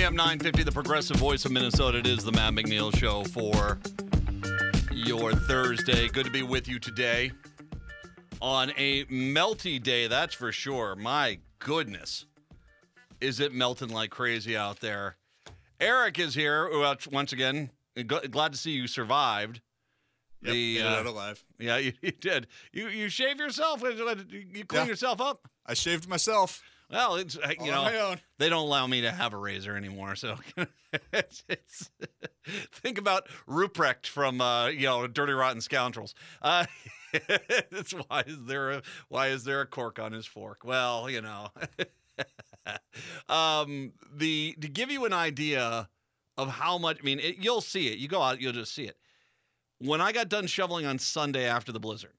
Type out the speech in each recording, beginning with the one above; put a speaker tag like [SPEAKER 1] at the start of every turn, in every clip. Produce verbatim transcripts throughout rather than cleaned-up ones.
[SPEAKER 1] M nine fifty, the progressive voice of Minnesota. It is the Matt McNeil Show for your Thursday. Good to be with you today on a melty day, that's for sure. My goodness, is it melting like crazy out there. Eric is here once again. Glad to see you survived.
[SPEAKER 2] Yep,
[SPEAKER 1] the,
[SPEAKER 2] made it
[SPEAKER 1] uh,
[SPEAKER 2] out alive.
[SPEAKER 1] Yeah, you, you did. You you shave yourself? You clean
[SPEAKER 2] Yeah.
[SPEAKER 1] yourself up?
[SPEAKER 2] I shaved myself.
[SPEAKER 1] Well, it's uh, you
[SPEAKER 2] All
[SPEAKER 1] know
[SPEAKER 2] on my own.
[SPEAKER 1] they don't allow me to have a razor anymore. So it's, it's think about Ruprecht from uh, you know Dirty Rotten Scoundrels. Uh, that's why is there a why is there a cork on his fork? Well, you know, um, the to give you an idea of how much. I mean, it, you'll see it. You go out, you'll just see it. When I got done shoveling on Sunday after the blizzard,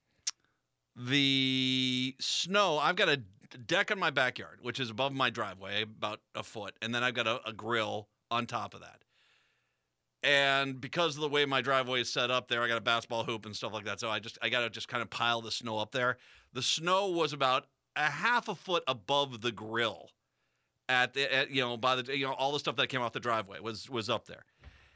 [SPEAKER 1] the snow, I've got a deck in my backyard, which is above my driveway, about a foot, and then I've got a, a grill on top of that. And because of the way my driveway is set up there, I got a basketball hoop and stuff like that, so I just I got to just kind of pile the snow up there. The snow was about a half a foot above the grill at, the, at you know, by the, you know, all the stuff that came off the driveway was was up there.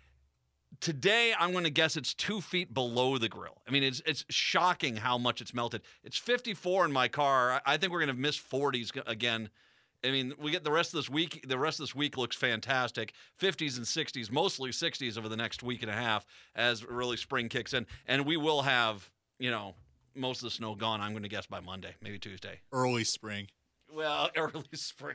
[SPEAKER 1] Today, I'm going to guess it's two feet below the grill. I mean, it's it's shocking how much it's melted. It's fifty-four in my car. I, I think we're going to miss forties again. I mean, we get the rest of this week. The rest of this week looks fantastic. fifties and sixties, mostly sixties over the next week and a half as really spring kicks in. And we will have, you know, most of the snow gone, I'm going to guess, by Monday, maybe Tuesday.
[SPEAKER 2] Early spring.
[SPEAKER 1] Well, early spring.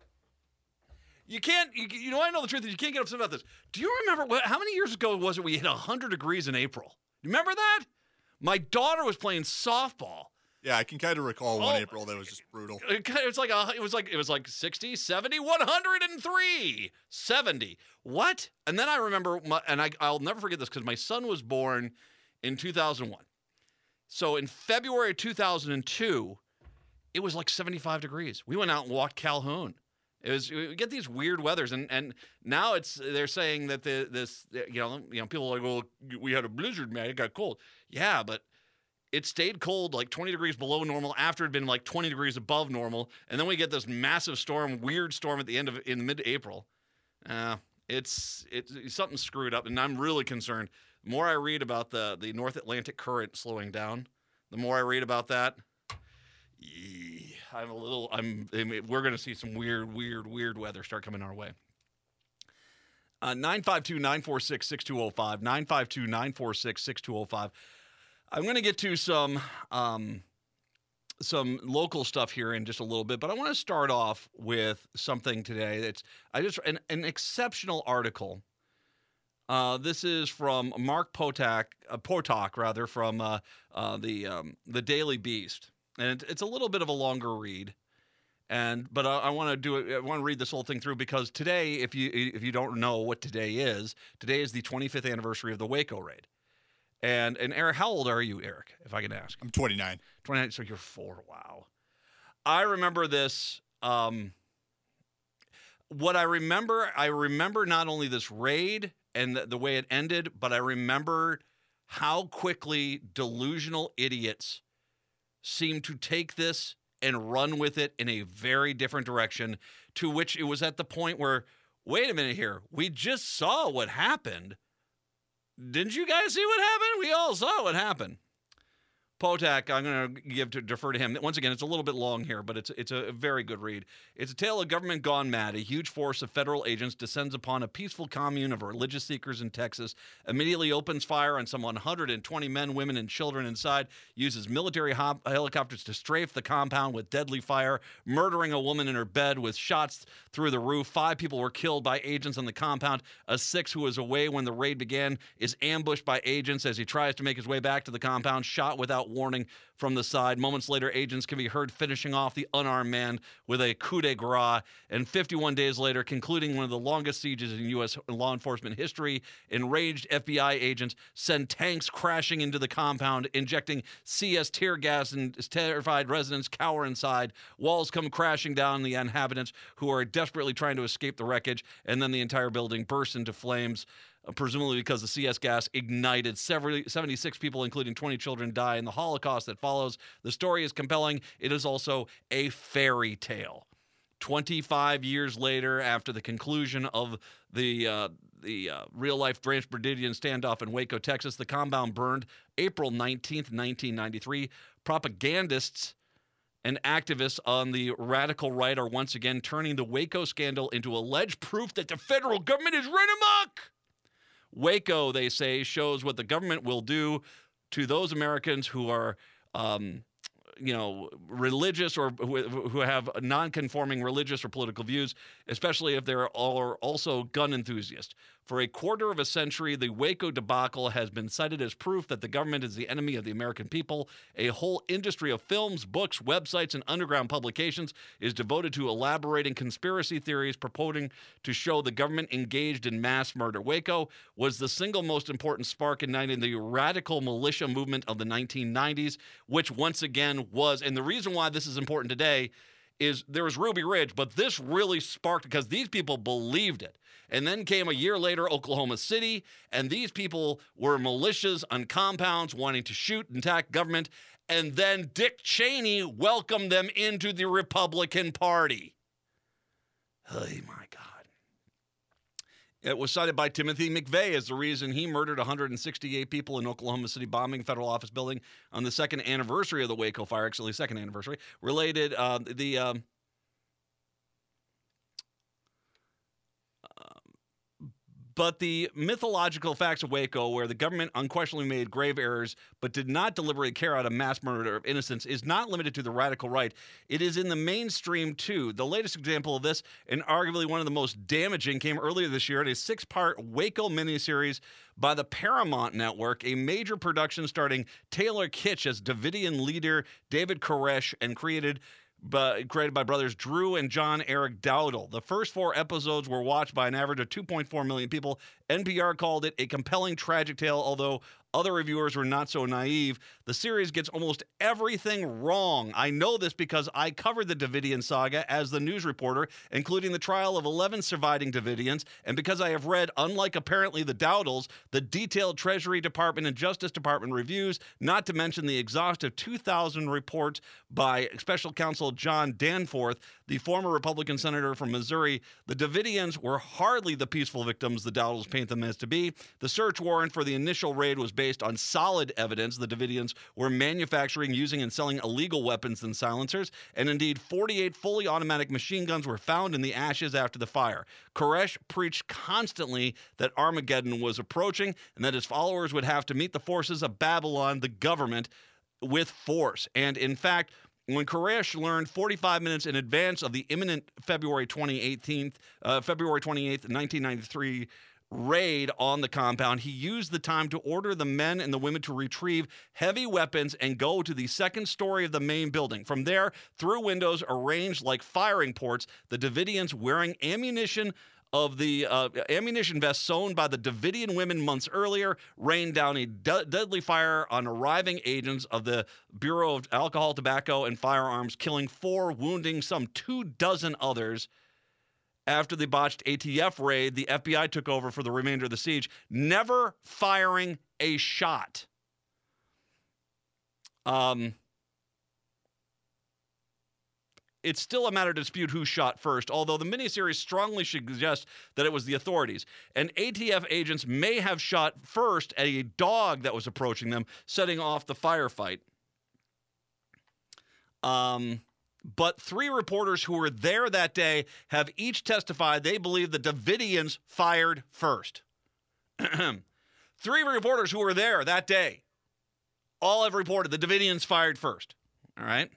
[SPEAKER 1] You can't, you, you know, I know the truth is you can't get upset about this. Do you remember what, how many years ago was it we hit one hundred degrees in April? You remember that? My daughter was playing softball.
[SPEAKER 2] Yeah, I can kind of recall one
[SPEAKER 1] Oh,
[SPEAKER 2] April that was just brutal.
[SPEAKER 1] It was like a, it was like it was like sixty, seventy, one hundred three, seventy. What? And then I remember, my, and I, I'll never forget this because my son was born in two thousand one. So in February of two thousand two, it was like seventy-five degrees. We went out and walked Calhoun. It was we get these weird weathers, and, and now it's they're saying that the this you know you know people are like, well, we had a blizzard, man, it got cold. Yeah, but it stayed cold like twenty degrees below normal after it had been like twenty degrees above normal, and then we get this massive storm, weird storm at the end of in mid-April. Uh, it's it's something screwed up, and I'm really concerned. The more I read about the the North Atlantic current slowing down, the more I read about that. Yeah, I'm a little. I'm. I mean, we're going to see some weird, weird, weird weather start coming our way. Uh, nine five two, nine four six, six two zero five. nine five two, nine four six, six two zero five. I'm going to get to some um, some local stuff here in just a little bit, but I want to start off with something today. That's I just an, an exceptional article. Uh, this is from Mark Potok, uh, Potok rather, from uh, uh, the um, the Daily Beast. And it's a little bit of a longer read, and but I, I want to do it. I want to read this whole thing through because today, if you if you don't know what today is, today is the twenty-fifth anniversary of the Waco raid. And and Eric, how old are you, Eric? If I can ask.
[SPEAKER 2] I'm twenty-nine.
[SPEAKER 1] twenty-nine. So you're four. Wow. I remember this. Um, what I remember, I remember not only this raid and the, the way it ended, but I remember how quickly delusional idiots seemed to take this and run with it in a very different direction, to which it was at the point where, wait a minute here, we just saw what happened. Didn't you guys see what happened? We all saw what happened. Potak, I'm going to give to defer to him. Once again, it's a little bit long here, but it's it's a very good read. It's a tale of government gone mad. A huge force of federal agents descends upon a peaceful commune of religious seekers in Texas, immediately opens fire on some one hundred twenty men, women, and children inside, uses military hop- helicopters to strafe the compound with deadly fire, murdering a woman in her bed with shots through the roof. Five people were killed by agents on the compound. A sixth, who was away when the raid began, is ambushed by agents as he tries to make his way back to the compound, shot without warning from the side. Moments later, agents can be heard finishing off the unarmed man with a coup de grace, and fifty-one days later, concluding one of the longest sieges in U S law enforcement history, enraged F B I agents send tanks crashing into the compound, injecting C S tear gas, and terrified residents cower inside. Walls come crashing down on the inhabitants, who are desperately trying to escape the wreckage, and then the entire building bursts into flames. Uh, presumably because the C S gas ignited. Several, seventy-six people, including twenty children, die in the Holocaust that follows. The story is compelling. It is also a fairy tale. twenty-five years later, after the conclusion of the uh, the uh, real-life Branch Davidian standoff in Waco, Texas, the compound burned April nineteenth, nineteen ninety-three. Propagandists and activists on the radical right are once again turning the Waco scandal into alleged proof that the federal government is run amok. Waco, they say, shows what the government will do to those Americans who are, um, you know, religious or who, who have non-conforming religious or political views, especially if they're all, are also gun enthusiasts. For a quarter of a century, the Waco debacle has been cited as proof that the government is the enemy of the American people. A whole industry of films, books, websites, and underground publications is devoted to elaborating conspiracy theories purporting to show the government engaged in mass murder. Waco was the single most important spark igniting the radical militia movement of the nineteen nineties, which once again was, and the reason why this is important today is there was Ruby Ridge, but this really sparked because these people believed it. And then came a year later, Oklahoma City, and these people were militias on compounds wanting to shoot and attack government, and then Dick Cheney welcomed them into the Republican Party. Oh, my God. It was cited by Timothy McVeigh as the reason he murdered one hundred sixty-eight people in Oklahoma City bombing federal office building on the second anniversary of the Waco fire, actually second anniversary, related uh, the... Um, But the mythological facts of Waco, where the government unquestionably made grave errors but did not deliberately carry out a mass murder of innocents, is not limited to the radical right. It is in the mainstream, too. The latest example of this, and arguably one of the most damaging, came earlier this year in a six-part Waco miniseries by the Paramount Network, a major production starring Taylor Kitsch as Davidian leader David Koresh and created But created by brothers Drew and John Eric Dowdle. The first four episodes were watched by an average of two point four million people. N P R called it a compelling tragic tale, although other reviewers were not so naive. The series gets almost everything wrong. I know this because I covered the Davidian saga as the news reporter, including the trial of eleven surviving Davidians, and because I have read, unlike apparently the Dowdles, the detailed Treasury Department and Justice Department reviews, not to mention the exhaustive two thousand report by Special Counsel John Danforth, the former Republican senator from Missouri. The Davidians were hardly the peaceful victims the Dowdles paint them as to be. The search warrant for the initial raid was based on solid evidence the Davidians were manufacturing, using, and selling illegal weapons and silencers, and indeed forty-eight fully automatic machine guns were found in the ashes after the fire. Koresh preached constantly that Armageddon was approaching and that his followers would have to meet the forces of Babylon, the government, with force. And in fact, when Koresh learned forty-five minutes in advance of the imminent February twenty-eighth, uh, February twenty-eighth, nineteen ninety-three raid on the compound, he used the time to order the men and the women to retrieve heavy weapons and go to the second story of the main building. From there, through windows arranged like firing ports, the Davidians, wearing ammunition of the uh, ammunition vests sewn by the Davidian women months earlier, rained down a de- deadly fire on arriving agents of the Bureau of Alcohol, Tobacco, and Firearms, killing four, wounding some two dozen others. After the botched A T F raid, the F B I took over for the remainder of the siege, never firing a shot. Um... It's still a matter to dispute who shot first, although the miniseries strongly suggests that it was the authorities. And A T F agents may have shot first at a dog that was approaching them, setting off the firefight. Um, but three reporters who were there that day have each testified they believe the Davidians fired first. Three reporters who were there that day all have reported the Davidians fired first. All right?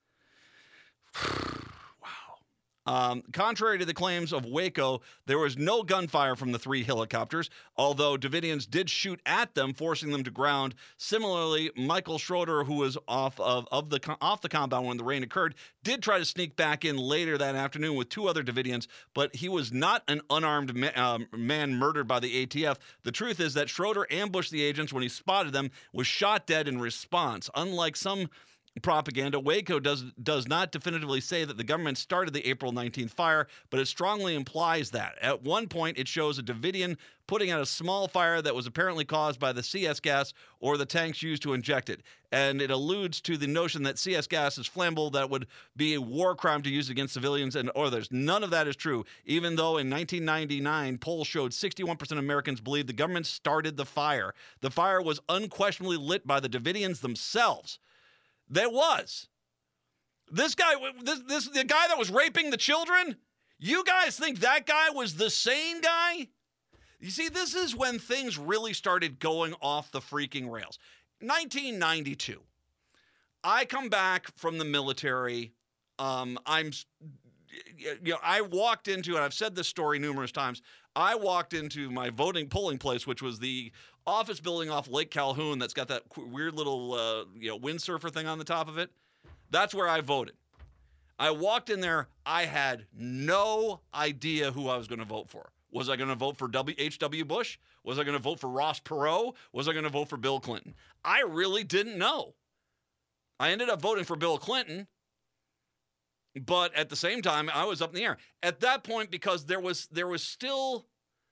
[SPEAKER 1] Wow. Um, contrary to the claims of Waco, there was no gunfire from the three helicopters, although Davidians did shoot at them, forcing them to ground. Similarly, Michael Schroeder, who was off of, of the off the compound when the rain occurred, did try to sneak back in later that afternoon with two other Davidians, but he was not an unarmed ma- um, man murdered by the A T F. The truth is that Schroeder ambushed the agents when he spotted them, was shot dead in response. Unlike some propaganda, Waco does does not definitively say that the government started the April nineteenth fire, but it strongly implies that. At one point, it shows a Davidian putting out a small fire that was apparently caused by the C S gas or the tanks used to inject it. And it alludes to the notion that C S gas is flammable, that would be a war crime to use against civilians and others. None of that is true, even though in nineteen ninety-nine, polls showed sixty-one percent of Americans believed the government started the fire. The fire was unquestionably lit by the Davidians themselves. There was. This guy, this, this the guy that was raping the children, you guys think that guy was the same guy? You see, this is when things really started going off the freaking rails. nineteen ninety-two. I come back from the military. Um, I'm, you know, I walked into, and I've said this story numerous times, I walked into my voting polling place, which was the office building off Lake Calhoun that's got that weird little uh, you know, windsurfer thing on the top of it. That's where I voted. I walked in there. I had no idea who I was going to vote for. Was I going to vote for H W Bush? Was I going to vote for Ross Perot? Was I going to vote for Bill Clinton? I really didn't know. I ended up voting for Bill Clinton, but at the same time, I was up in the air. At that point, because there was there was still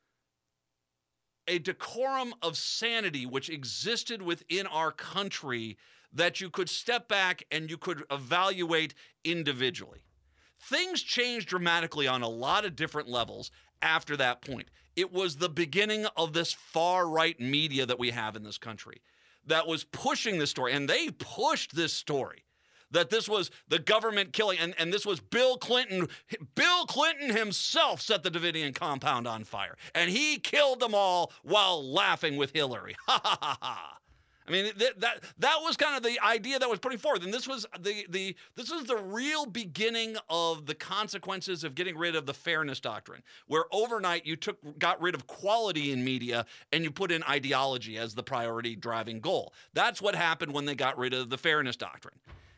[SPEAKER 1] a decorum of sanity which existed within our country that you could step back and you could evaluate individually. Things changed dramatically on a lot of different levels after that point. It was the beginning of this far-right media that we have in this country that was pushing this story, and they pushed this story, that this was the government killing, and, and this was Bill Clinton. Bill Clinton himself set the Davidian compound on fire, and he killed them all while laughing with Hillary. Ha, ha, ha, ha. I mean, th- that that was kind of the idea that was putting forward, and this was the the this was the real beginning of the consequences of getting rid of the fairness doctrine, where overnight you took got rid of quality in media and you put in ideology as the priority driving goal. That's what happened when they got rid of the fairness doctrine.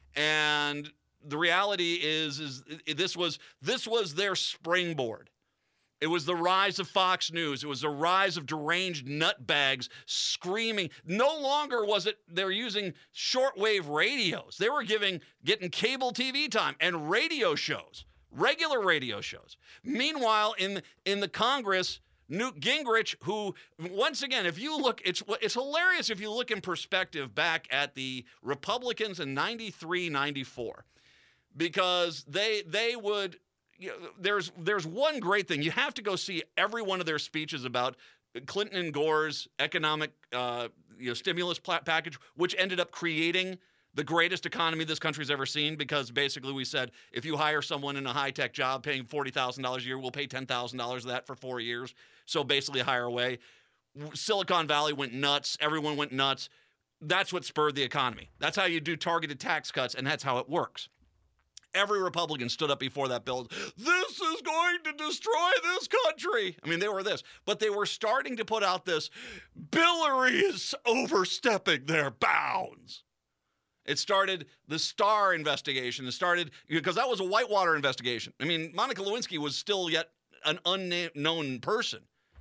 [SPEAKER 1] And the reality is, is this was this was their springboard. It was the rise of Fox News. It was the rise of deranged nutbags screaming. No longer was it they're using shortwave radios. They were giving getting cable T V time and radio shows, regular radio shows. Meanwhile, in in the Congress, Newt Gingrich, who, once again, if you look, it's it's hilarious if you look in perspective back at the Republicans in ninety-three, ninety-four, because they they would, you know, there's there's one great thing. You have to go see every one of their speeches about Clinton and Gore's economic uh, you know, stimulus pl- package, which ended up creating the greatest economy this country's ever seen, because basically we said, if you hire someone in a high-tech job paying forty thousand dollars a year, we'll pay ten thousand dollars of that for four years. So basically hire away. Silicon Valley went nuts. Everyone went nuts. That's what spurred the economy. That's how you do targeted tax cuts, and that's how it works. Every Republican stood up before that bill. This is going to destroy this country. I mean, they were this. But they were starting to put out this, Hillary is overstepping their bounds. It started the Starr investigation. It started, because that was a Whitewater investigation. I mean, Monica Lewinsky was still yet an unknown person.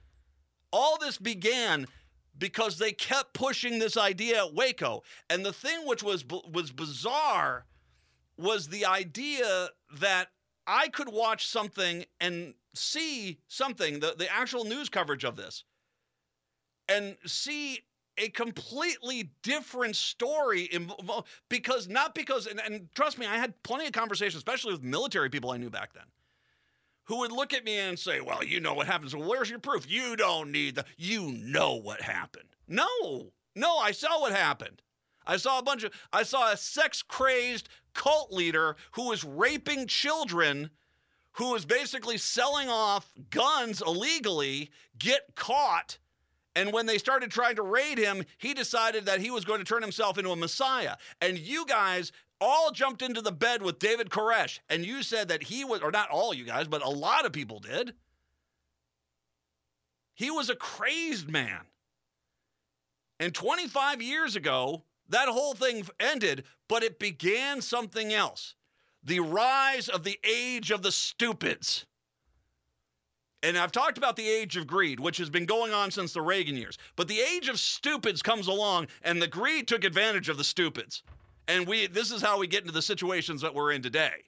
[SPEAKER 1] All this began because they kept pushing this idea at Waco. And the thing which was was bizarre was the idea that I could watch something and see something, the, the actual news coverage of this, and see a completely different story, involved, because not because, and, and trust me, I had plenty of conversations, especially with military people I knew back then, who would look at me and say, well, you know what happens. Well, where's your proof? You don't need the, you know what happened. No, no, I saw what happened. I saw a bunch of, I saw a sex-crazed cult leader who was raping children, who was basically selling off guns illegally, get caught. And when they started trying to raid him, he decided that he was going to turn himself into a messiah. And you guys all jumped into the bed with David Koresh, and you said that he was, or not all you guys, but a lot of people did. He was a crazed man. And twenty-five years ago, that whole thing ended, but it began something else. The rise of the age of the stupids. And I've talked about the age of greed, which has been going on since the Reagan years. But the age of stupids comes along, and the greed took advantage of the stupids. And we this is how we get into the situations that we're in today.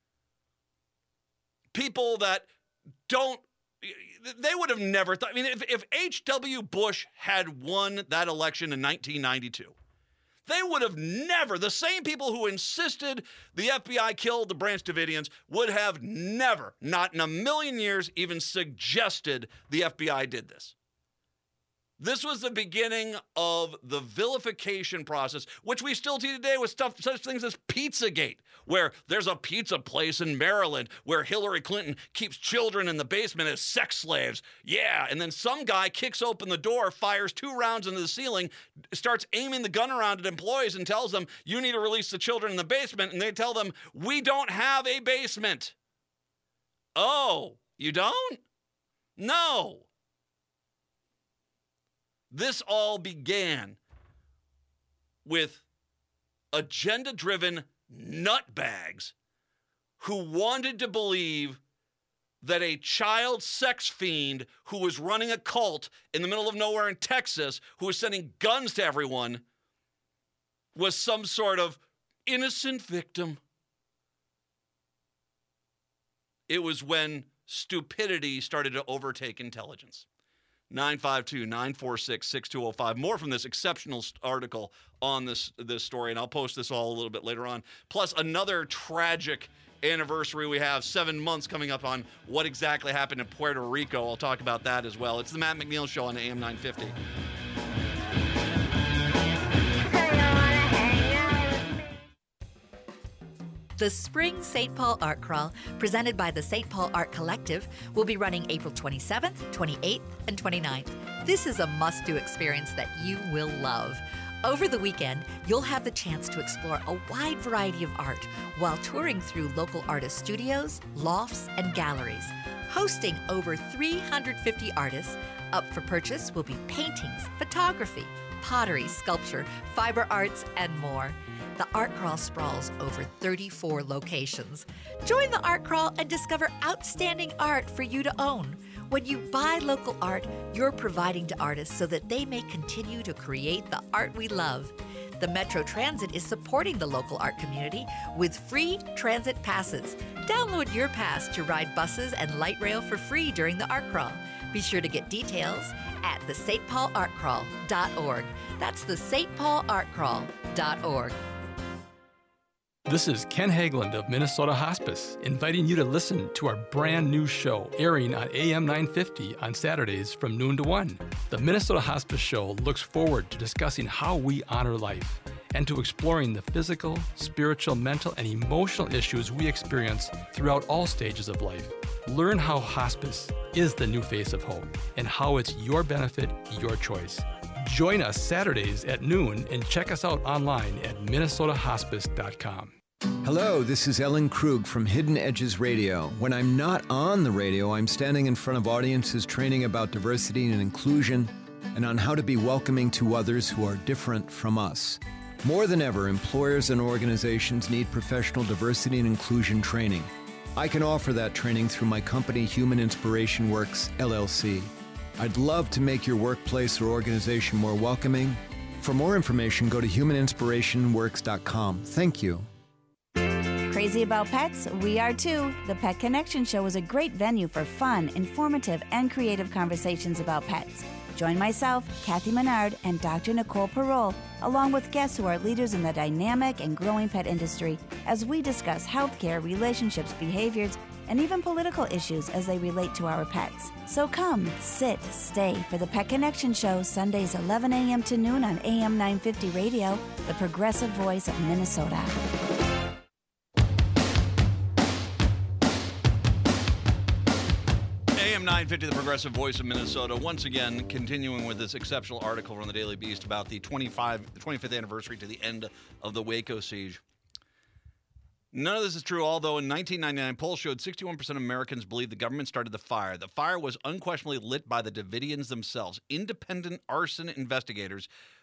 [SPEAKER 1] People that don't, they would have never thought. I mean, if, if H W. Bush had won that election in nineteen ninety-two, they would have never, the same people who insisted the F B I killed the Branch Davidians would have never, not in a million years, even suggested the F B I did this. This was the beginning of the vilification process, which we still see today with stuff, such things as Pizzagate, where there's a pizza place in Maryland where Hillary Clinton keeps children in the basement as sex slaves. Yeah, and then some guy kicks open the door, fires two rounds into the ceiling, starts aiming the gun around at employees and tells them, you need to release the children in the basement. And they tell them, we don't have a basement. Oh, you don't? No. This all began with agenda-driven nutbags who wanted to believe that a child sex fiend who was running a cult in the middle of nowhere in Texas, who was sending guns to everyone, was some sort of innocent victim. It was when stupidity started to overtake intelligence. nine five two, nine four six, six two zero five. More from this exceptional article on this, this story, and I'll post this all a little bit later on. Plus, another tragic anniversary we have, seven months coming up on what exactly happened in Puerto Rico. I'll talk about that as well. It's the Matt McNeil Show on A M nine fifty.
[SPEAKER 3] The Spring Saint Paul Art Crawl, presented by the Saint Paul Art Collective, will be running April twenty-seventh, twenty-eighth, and twenty-ninth. This is a must-do experience that you will love. Over the weekend, you'll have the chance to explore a wide variety of art while touring through local artist studios, lofts, and galleries. Hosting over three hundred fifty artists, up for purchase will be paintings, photography, pottery, sculpture, fiber arts, and more. The Art Crawl sprawls over thirty-four locations. Join the Art Crawl and discover outstanding art for you to own. When you buy local art, you're providing to artists so that they may continue to create the art we love. The Metro Transit is supporting the local art community with free transit passes. Download your pass to ride buses and light rail for free during the Art Crawl. Be sure to get details at the s t paul art crawl dot org. That's the s t paul art crawl dot org.
[SPEAKER 4] This is Ken Hageland of Minnesota Hospice, inviting you to listen to our brand new show airing on A M nine fifty on Saturdays from noon to one. The Minnesota Hospice Show looks forward to discussing how we honor life and to exploring the physical, spiritual, mental, and emotional issues we experience throughout all stages of life. Learn how hospice is the new face of hope and how it's your benefit, your choice. Join us Saturdays at noon and check us out online at minnesota hospice dot com.
[SPEAKER 5] Hello, this is Ellen Krug from Hidden Edges Radio. When I'm not on the radio, I'm standing in front of audiences training about diversity and inclusion and on how to be welcoming to others who are different from us. More than ever, employers and organizations need professional diversity and inclusion training. I can offer that training through my company, Human Inspiration Works, L L C. I'd love to make your workplace or organization more welcoming. For more information, go to human inspiration works dot com. Thank you.
[SPEAKER 6] Crazy about pets? We are too. The Pet Connection Show is a great venue for fun, informative, and creative conversations about pets. Join myself, Kathy Menard, and Doctor Nicole Parole, along with guests who are leaders in the dynamic and growing pet industry, as we discuss healthcare, relationships, behaviors, and even political issues as they relate to our pets. So come, sit, stay for the Pet Connection Show, Sundays eleven a.m. to noon on A M nine fifty Radio, the progressive voice of Minnesota.
[SPEAKER 1] A M nine fifty, the progressive voice of Minnesota. Once again, continuing with this exceptional article from the Daily Beast about the twenty-five, twenty-fifth anniversary to the end of the Waco siege. None of this is true, although in nineteen ninety-nine, polls showed sixty-one percent of Americans believe the government started the fire. The fire was unquestionably lit by the Davidians themselves. Independent arson investigators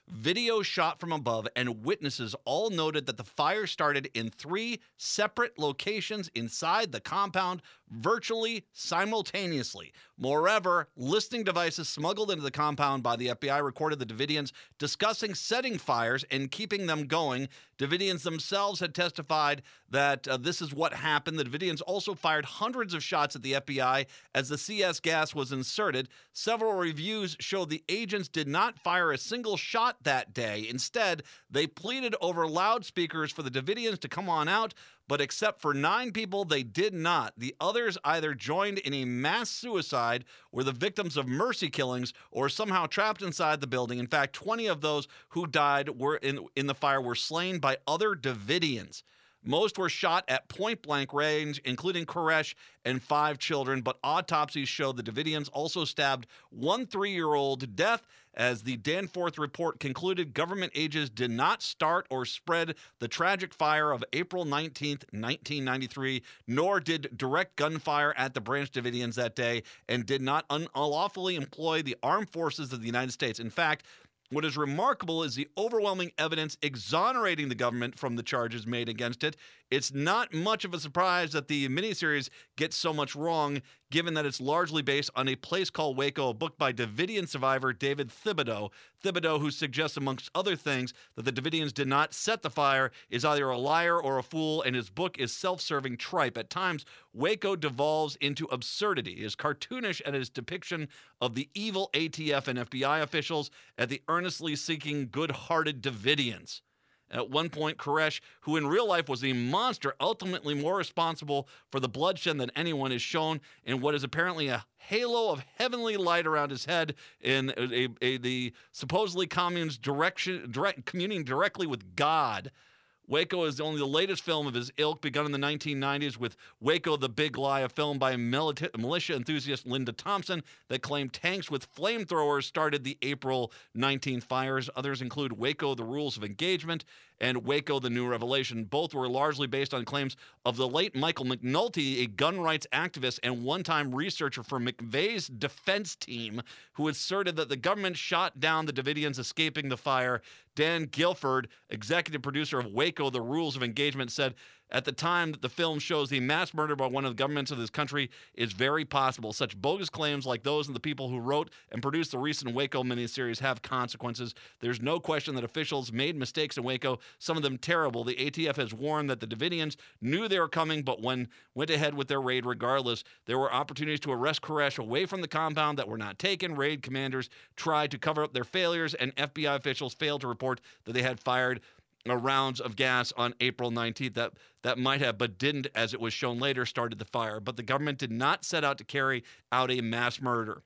[SPEAKER 1] video shot from above, and witnesses all noted that the fire started in three separate locations inside the compound virtually simultaneously. Moreover, listening devices smuggled into the compound by the F B I recorded the Davidians discussing setting fires and keeping them going. Davidians themselves had testified that uh, this is what happened. The Davidians also fired hundreds of shots at the F B I as the C S gas was inserted. Several reviews showed the agents did not fire a single shot that day. Instead, they pleaded over loudspeakers for the Davidians to come on out, but except for nine people, they did not. The others either joined in a mass suicide, were the victims of mercy killings, or somehow trapped inside the building. In fact, twenty of those who died were in, in the fire were slain by other Davidians. Most were shot at point-blank range, including Koresh and five children, but autopsies showed the Davidians also stabbed one three-year-old to death. As the Danforth report concluded, government agents did not start or spread the tragic fire of April nineteenth, nineteen ninety-three, nor did direct gunfire at the Branch Davidians that day, and did not unlawfully employ the armed forces of the United States. In fact, what is remarkable is the overwhelming evidence exonerating the government from the charges made against it. It's not much of a surprise that the miniseries gets so much wrong, given that it's largely based on A Place Called Waco, a book by Davidian survivor David Thibodeau. Thibodeau, who suggests, amongst other things, that the Davidians did not set the fire, is either a liar or a fool, and his book is self-serving tripe. At times, Waco devolves into absurdity. It is cartoonish at his depiction of the evil A T F and F B I officials at the earnestly seeking good-hearted Davidians. At one point, Koresh, who in real life was a monster, ultimately more responsible for the bloodshed than anyone, is shown in what is apparently a halo of heavenly light around his head in a, a, a, the supposedly commune's direction, direct, communing directly with God. Waco is only the latest film of his ilk, begun in the nineteen nineties with Waco the Big Lie, a film by milita- militia enthusiast Linda Thompson that claimed tanks with flamethrowers started the April nineteenth fires. Others include Waco the Rules of Engagement and Waco the New Revelation. Both were largely based on claims of the late Michael McNulty, a gun rights activist and one-time researcher for McVeigh's defense team, who asserted that the government shot down the Davidians escaping the fire. Dan Guilford, executive producer of Waco the Rules of Engagement, said at the time that the film shows the mass murder by one of the governments of this country is very possible. Such bogus claims like those of the people who wrote and produced the recent Waco miniseries have consequences. There's no question that officials made mistakes in Waco, some of them terrible. The A T F has warned that the Davidians knew they were coming, but when went ahead with their raid regardless. There were opportunities to arrest Koresh away from the compound that were not taken. Raid commanders tried to cover up their failures, and F B I officials failed to report that they had fired rounds of gas on April nineteenth that, that might have, but didn't, as it was shown later, started the fire. But the government did not set out to carry out a mass murder.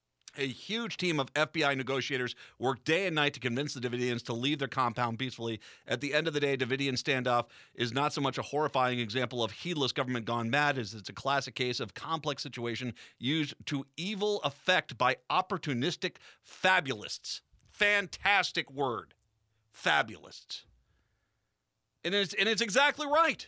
[SPEAKER 1] A huge team of F B I negotiators worked day and night to convince the Davidians to leave their compound peacefully. At the end of the day, Davidian standoff is not so much a horrifying example of heedless government gone mad as it's a classic case of complex situation used to evil effect by opportunistic fabulists. Fantastic word. Fabulists. And it's, and it's exactly right.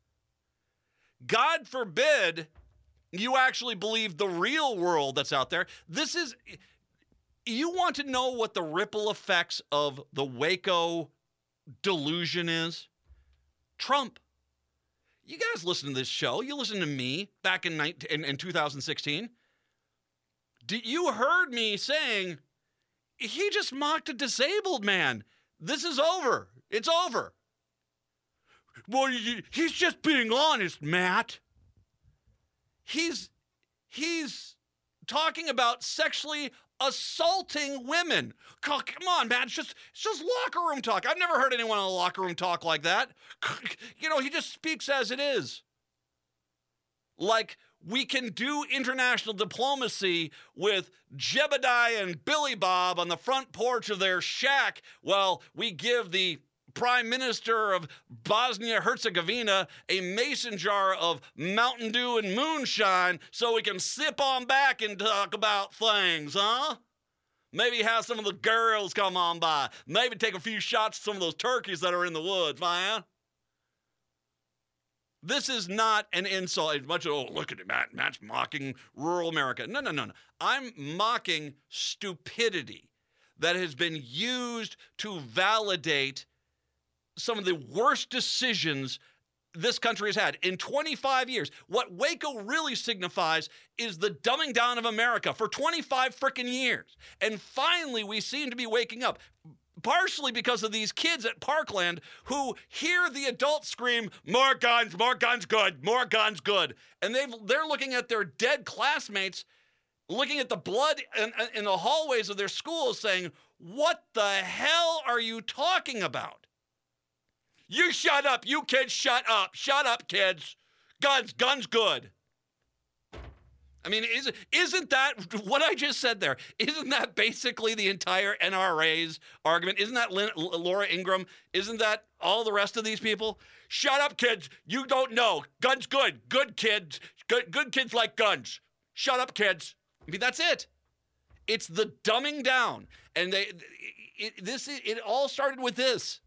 [SPEAKER 1] God forbid you actually believe the real world that's out there. This is, you want to know what the ripple effects of the Waco delusion is? Trump. You guys listen to this show. You listen to me back in, in, in two thousand sixteen. Did, you heard me saying, he just mocked a disabled man. This is over. It's over. Well, he's just being honest, Matt. He's he's talking about sexually assaulting women. Come on, Matt. It's just, it's just locker room talk. I've never heard anyone in a locker room talk like that. You know, he just speaks as it is. Like we can do international diplomacy with Jebediah and Billy Bob on the front porch of their shack while we give the Prime Minister of Bosnia-Herzegovina a mason jar of Mountain Dew and moonshine so we can sip on back and talk about things, huh? Maybe have some of the girls come on by. Maybe take a few shots of some of those turkeys that are in the woods, man. This is not an insult. As much as, oh, look at it, Matt. Matt's mocking rural America. No, no, no, no. I'm mocking stupidity. that has been used to validate some of the worst decisions this country has had in twenty-five years. What Waco really signifies is the dumbing down of America for twenty-five frickin' years. And finally, we seem to be waking up, partially because of these kids at Parkland who hear the adults scream, more guns, more guns good, more guns good. And they've, they're looking at their dead classmates, looking at the blood in, in the hallways of their schools saying, what the hell are you talking about? You shut up. You kids shut up. Shut up, kids. Guns, guns good. I mean, isn't, isn't that what I just said there? Isn't that basically the entire N R A's argument? Isn't that Lin, Laura Ingraham? Isn't that all the rest of these people? Shut up, kids. You don't know. Guns good. Good kids. Good, good kids like guns. Shut up, kids. I mean, that's it. It's the dumbing down. And they, it, this, it all started with this.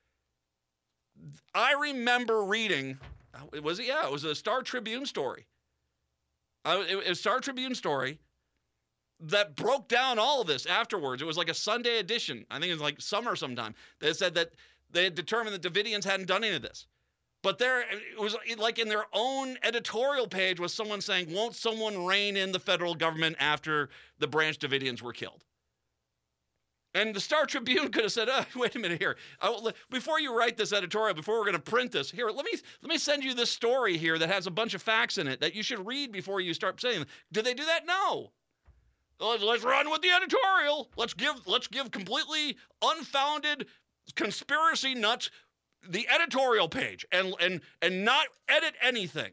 [SPEAKER 1] I remember reading, was it? Yeah, it was a Star Tribune story. Uh, it was a Star Tribune story that broke down all of this afterwards. It was like a Sunday edition. I think it was like summer sometime. They said that they had determined that Davidians hadn't done any of this. But there, it was like in their own editorial page was someone saying, won't someone rein in the federal government after the Branch Davidians were killed? And the Star Tribune could have said, oh, wait a minute here. I, before you write this editorial, before we're going to print this, here, let me let me send you this story here that has a bunch of facts in it that you should read before you start saying them. Did they do that? No. Let's run with the editorial. Let's give let's give completely unfounded conspiracy nuts the editorial page and and and not edit anything.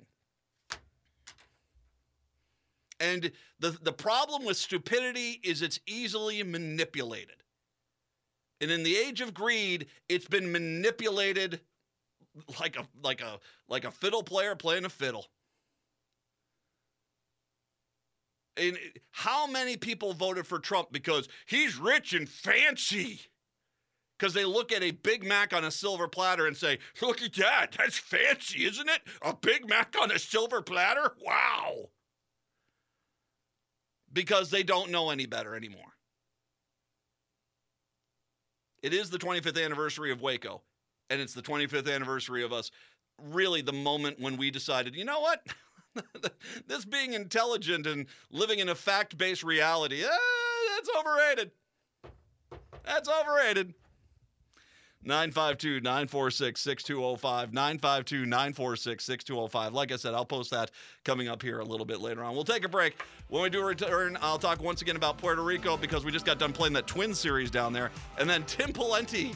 [SPEAKER 1] And the the problem with stupidity is it's easily manipulated. And in the age of greed, it's been manipulated like a like a like a fiddle player playing a fiddle. And how many people voted for Trump because he's rich and fancy? Because they look at a Big Mac on a silver platter and say, look at that, that's fancy, isn't it? A Big Mac on a silver platter? Wow. Because they don't know any better anymore. It is the twenty-fifth anniversary of Waco, and it's the twenty-fifth anniversary of us, really the moment when we decided, you know what? This being intelligent and living in a fact-based reality, eh, that's overrated. That's overrated. nine five two, nine four six, six two zero five, nine five two, nine four six, six two zero five. Like I said, I'll post that coming up here a little bit later on. We'll take a break. When we do return, I'll talk once again about Puerto Rico because we just got done playing that Twins series down there. And then Tim Pawlenty,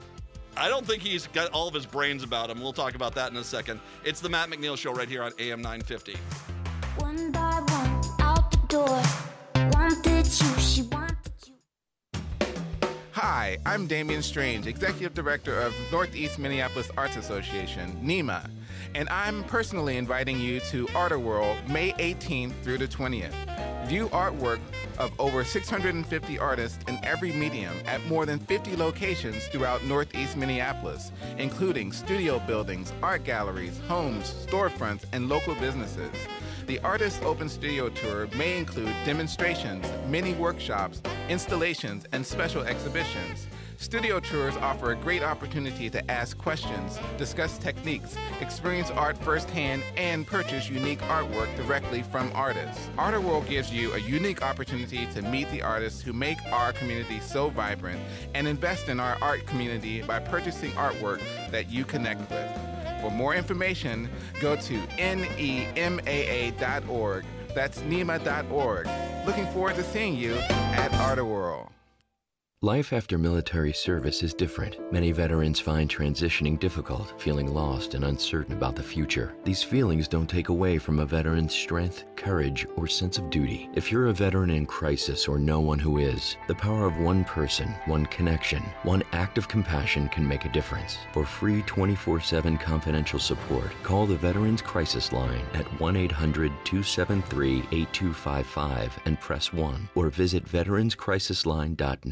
[SPEAKER 1] I don't think he's got all of his brains about him. We'll talk about that in a second. It's the Matt McNeil Show right here on A M nine fifty.
[SPEAKER 7] One by one, out the door. Wanted you, she wanted you.
[SPEAKER 8] Hi, I'm Damian Strange, Executive Director of Northeast Minneapolis Arts Association, NEMA, and I'm personally inviting you to Artworld May eighteenth through the twentieth. View artwork of over six hundred fifty artists in every medium at more than fifty locations throughout Northeast Minneapolis, including studio buildings, art galleries, homes, storefronts, and local businesses. The Artist Open Studio Tour may include demonstrations, mini workshops, installations, and special exhibitions. Studio tours offer a great opportunity to ask questions, discuss techniques, experience art firsthand, and purchase unique artwork directly from artists. Artworld gives you a unique opportunity to meet the artists who make our community so vibrant and invest in our art community by purchasing artwork that you connect with. For more information, go to N E M A A dot org. That's NEMA dot org. Looking forward to seeing you at Artworld.
[SPEAKER 9] Life after military service is different. Many veterans find transitioning difficult, feeling lost and uncertain about the future. These feelings don't take away from a veteran's strength, courage, or sense of duty. If you're a veteran in crisis or know one who is, the power of one person, one connection, one act of compassion can make a difference. For free twenty-four seven confidential support, call the Veterans Crisis Line at one eight hundred, two seven three, eight two five five and press one, or visit veterans crisis line dot net.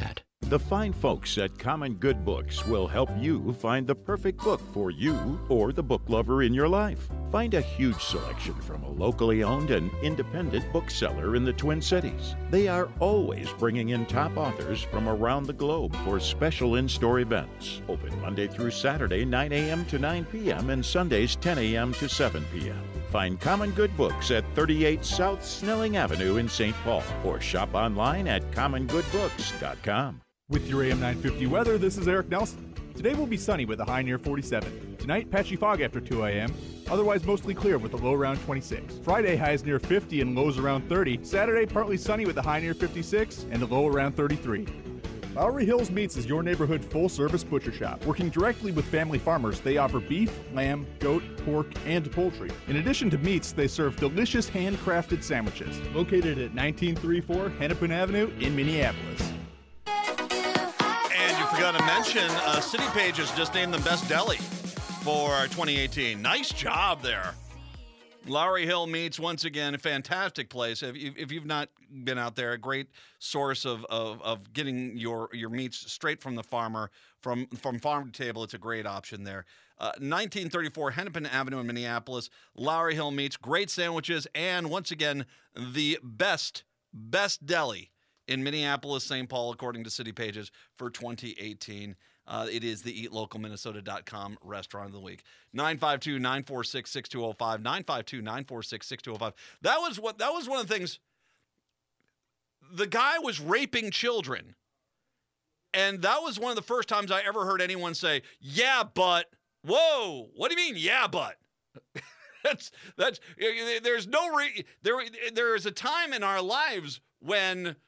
[SPEAKER 10] The fine folks at Common Good Books will help you find the perfect book for you or the book lover in your life. Find a huge selection from a locally owned and independent bookseller in the Twin Cities. They are always bringing in top authors from around the globe for special in-store events. Open Monday through Saturday, nine a.m. to nine p.m. and Sundays, ten a.m. to seven p.m. Find Common Good Books at thirty-eight South Snelling Avenue in Saint Paul or shop online at common good books dot com.
[SPEAKER 11] With your A M nine fifty weather, this is Eric Nelson. Today will be sunny with a high near forty-seven. Tonight, patchy fog after two a.m. Otherwise, mostly clear with a low around twenty-six. Friday, highs near fifty and lows around thirty. Saturday, partly sunny with a high near fifty-six and a low around thirty-three. Bowery Hills Meats is your neighborhood full-service butcher shop. Working directly with family farmers, they offer beef, lamb, goat, pork, and poultry. In addition to meats, they serve delicious handcrafted sandwiches. Located at nineteen thirty-four Hennepin Avenue in Minneapolis.
[SPEAKER 1] And you forgot to mention, uh, City Pages just named them Best Deli for twenty eighteen. Nice job there. Lowry Hill Meats, once again, a fantastic place. If, you, if you've not been out there, a great source of, of, of getting your, your meats straight from the farmer, from, from farm to table. It's a great option there. Uh, nineteen thirty-four Hennepin Avenue in Minneapolis. Lowry Hill Meats, great sandwiches, and once again, the best, best deli in Minneapolis, Saint Paul, according to City Pages, for twenty eighteen. Uh, it is the eat local minnesota dot com restaurant of the week. nine five two, nine four six, six two zero five. nine five two, nine four six, six two zero five. That was what that was one of the things. The guy was raping children. And that was one of the first times I ever heard anyone say, "Yeah, but." Whoa, what do you mean, yeah, but? that's that's there's no re, there there is a time in our lives when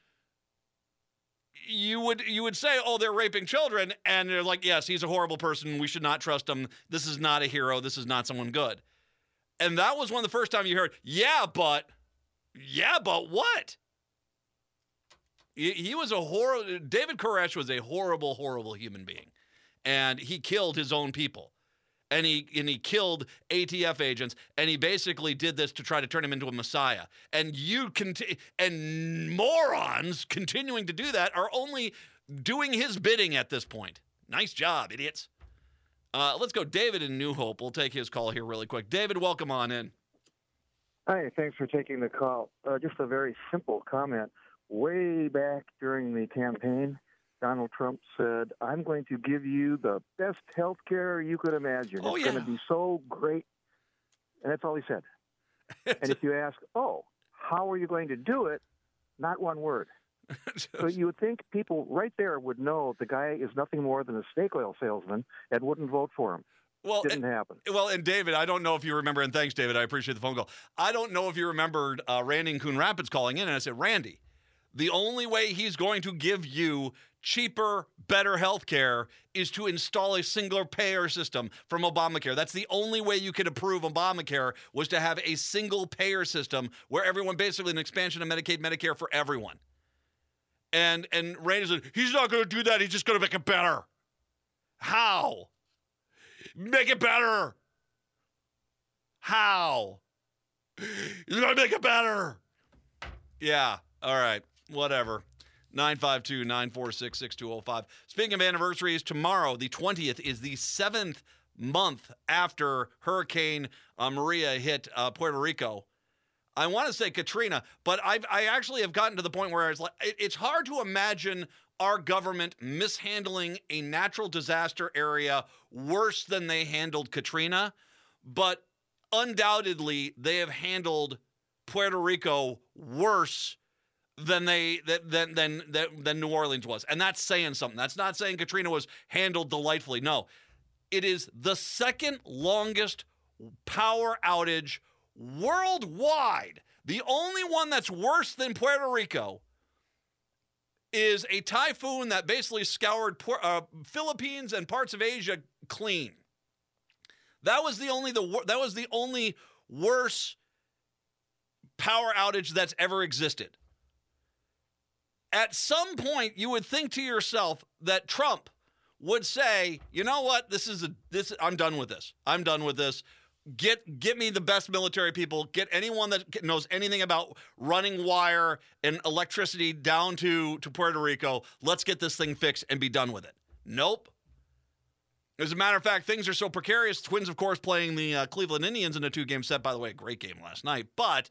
[SPEAKER 1] you would you would say, oh, they're raping children, and they're like, yes, he's a horrible person. We should not trust him. This is not a hero. This is not someone good. And that was one of the first time you heard, yeah, but, yeah, but what? He, he was a horrible, David Koresh was a horrible, horrible human being. And he killed his own people. And he and he killed A T F agents, and he basically did this to try to turn him into a messiah. And you conti- and morons continuing to do that are only doing his bidding at this point. Nice job, idiots. Uh, let's go. David in New Hope. We'll take his call here really quick. David, welcome on in.
[SPEAKER 12] Hi, thanks for taking the call. Uh, just a very simple comment. Way back during the campaign, Donald Trump said, I'm going to give you the best health care you could imagine.
[SPEAKER 1] Oh,
[SPEAKER 12] it's
[SPEAKER 1] yeah.
[SPEAKER 12] going to be so great. And that's all he said. And if you ask, oh, how are you going to do it? Not one word. So you would think people right there would know the guy is nothing more than a snake oil salesman and wouldn't vote for him.
[SPEAKER 1] Well,
[SPEAKER 12] Didn't
[SPEAKER 1] and,
[SPEAKER 12] happen.
[SPEAKER 1] Well, and David, I don't know if you remember, and thanks, David, I appreciate the phone call. I don't know if you remembered uh, Randy in Coon Rapids calling in, and I said, Randy, the only way he's going to give you cheaper, better health care is to install a single payer system from Obamacare. That's the only way you could approve Obamacare, was to have a single payer system where everyone, basically an expansion of Medicaid, Medicare for everyone. And and Randy said, he's not going to do that. He's just going to make it better. How? Make it better. How? He's going to make it better. Yeah. All right. Whatever. nine five two, nine four six, six two zero five. Speaking of anniversaries, tomorrow, the twentieth, is the seventh month after Hurricane uh, Maria hit uh, Puerto Rico. I want to say Katrina, but I've, I actually have gotten to the point where I was like, it, it's hard to imagine our government mishandling a natural disaster area worse than they handled Katrina, but undoubtedly they have handled Puerto Rico worse than they than than than than New Orleans was. And that's saying something. That's not saying Katrina was handled delightfully. No. It is the second longest power outage worldwide. The only one that's worse than Puerto Rico is a typhoon that basically scoured uh, Philippines and parts of Asia clean. That was the only the that was the only worse power outage that's ever existed. At some point, you would think to yourself that Trump would say, "You know what? This is a this. I'm done with this. I'm done with this. Get get me the best military people. Get anyone that knows anything about running wire and electricity down to, to Puerto Rico. Let's get this thing fixed and be done with it. Nope. As a matter of fact, things are so precarious. Twins, of course, playing the uh, Cleveland Indians in a two-game set. By the way, a great game last night. But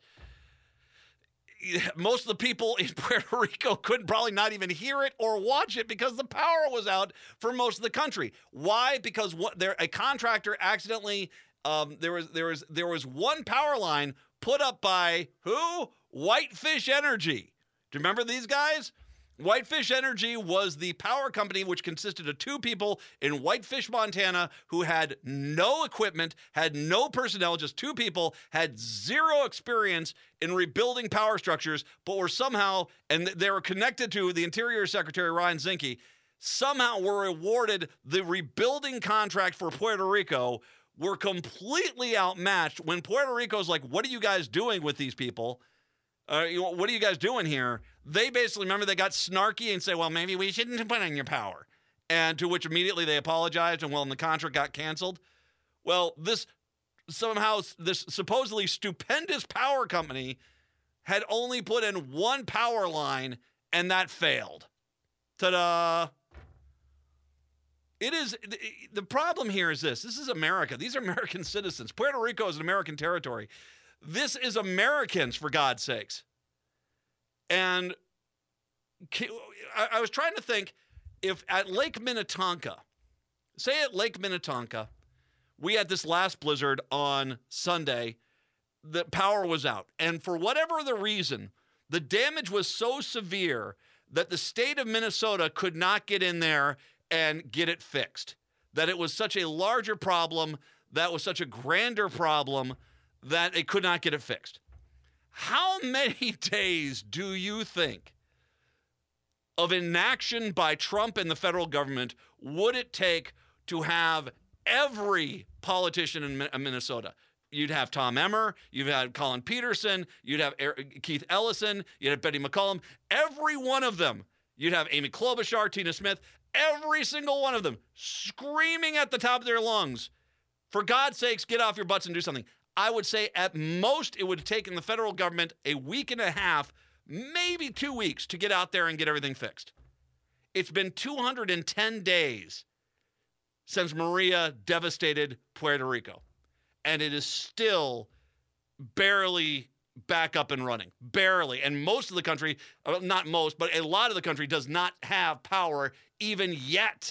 [SPEAKER 1] most of the people in Puerto Rico couldn't probably not even hear it or watch it because the power was out for most of the country. Why? Because what, there a contractor accidentally... Um, there was there was there was one power line put up by who? Whitefish Energy. Do you remember these guys? Whitefish Energy was the power company which consisted of two people in Whitefish, Montana, who had no equipment, had no personnel, just two people, had zero experience in rebuilding power structures, but were somehow, and they were connected to the Interior Secretary Ryan Zinke, somehow were awarded the rebuilding contract for Puerto Rico. Were completely outmatched when Puerto Rico's like, what are you guys doing with these people? Uh, you know, what are you guys doing here? They basically, remember, they got snarky and say, well, maybe we shouldn't put on your power. And to which immediately they apologized and, well, and the contract got canceled. Well, this somehow, this supposedly stupendous power company had only put in one power line and that failed. Ta-da! It is, the problem here is this. This is America. These are American citizens. Puerto Rico is an American territory. This is Americans, for God's sakes. And I was trying to think if at Lake Minnetonka, say at Lake Minnetonka, we had this last blizzard on Sunday, the power was out. And for whatever the reason, the damage was so severe that the state of Minnesota could not get in there and get it fixed. That it was such a larger problem, that was such a grander problem, that it could not get it fixed. How many days do you think of inaction by Trump and the federal government would it take to have every politician in Minnesota? You'd have Tom Emmer, you'd have Colin Peterson, you'd have Keith Ellison, you'd have Betty McCollum, every one of them. You'd have Amy Klobuchar, Tina Smith, every single one of them screaming at the top of their lungs, for God's sakes, get off your butts and do something. I would say at most it would have taken the federal government a week and a half, maybe two weeks to get out there and get everything fixed. It's been two hundred ten days since Maria devastated Puerto Rico, and it is still barely back up and running, barely. And most of the country, not most, but a lot of the country does not have power even yet.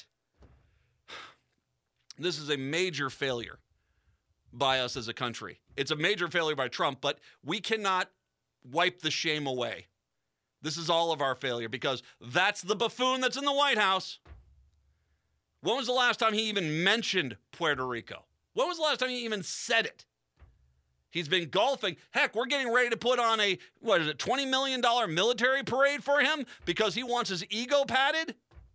[SPEAKER 1] This is a major failure by us as a country. It's a major failure by Trump, but we cannot wipe the shame away. This is all of our failure because that's the buffoon that's in the White House. When was the last time he even mentioned Puerto Rico? When was the last time he even said it? He's been golfing. Heck, we're getting ready to put on a, what is it, twenty million dollars military parade for him because he wants his ego patted?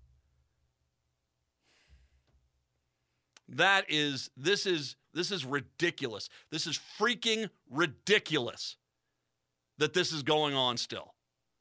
[SPEAKER 1] That is, this is, this is ridiculous. This is freaking ridiculous that this is going on still.